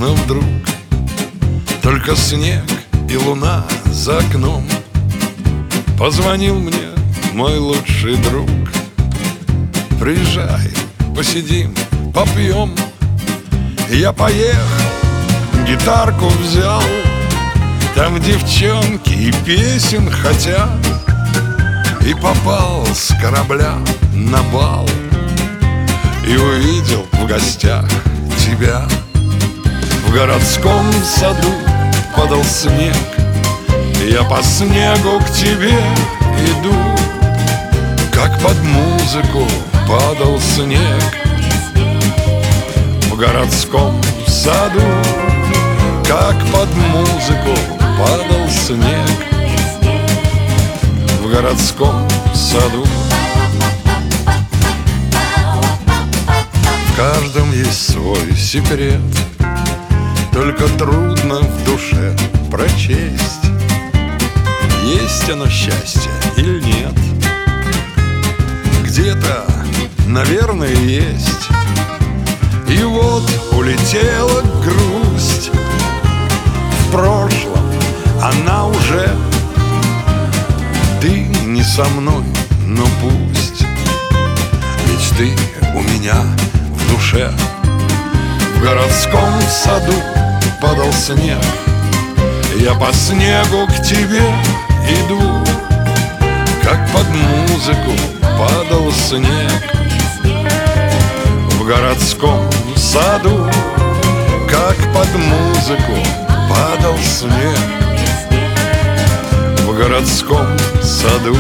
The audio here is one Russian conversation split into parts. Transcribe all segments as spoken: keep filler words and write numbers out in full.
но вдруг только снег и луна за окном. Позвонил мне мой лучший друг: приезжай, посидим, попьем. Я поехал, гитарку взял, там девчонки и песен хотят. И попал с корабля на бал, и увидел в гостях тебя. В городском саду падал снег, и я по снегу к тебе иду. Как под музыку падал снег в городском саду, как под музыку падал снег в городском саду. В каждом есть свой секрет, только трудно в душе прочесть, есть оно счастье или нет. Где-то, наверное, есть. И вот улетела грусть, в прошлом она уже. Ты не со мной, но пусть, ведь ты у меня в душе. В городском саду падал снег, я по снегу к тебе иду. Как под музыку падал снег в городском саду, как под музыку падал снег в городском саду.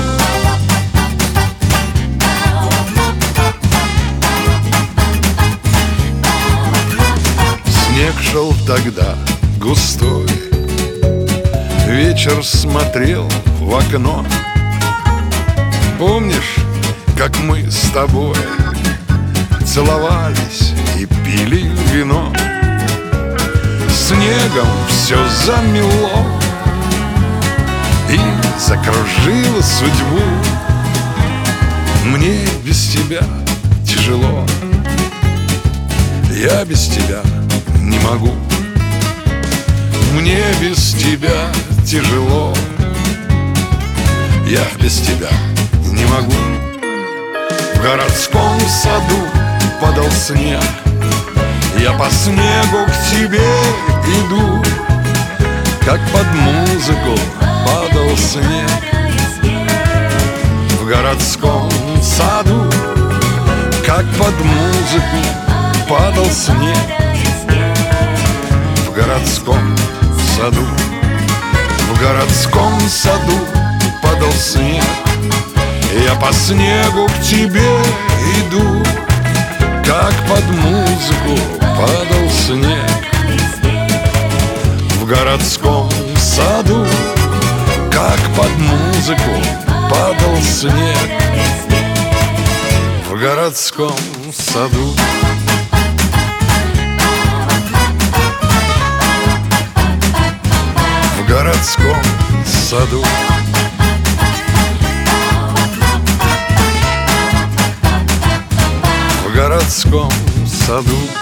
Снег шел тогда густой, вечер смотрел в окно. Помнишь, как мы с тобой целовались и пили вино? Снегом все замело и закружило судьбу. Мне без тебя тяжело, я без тебя не могу. Мне без тебя тяжело, я без тебя не могу. В городском саду падал снег, я по снегу к тебе иду. Как под музыку падал снег в городском саду, как под музыку падал снег в городском саду. В городском саду падал снег, я по снегу к тебе иду. Как под музыку падал снег в городском саду, как под музыку падал снег в городском саду. В городском саду. В городском саду.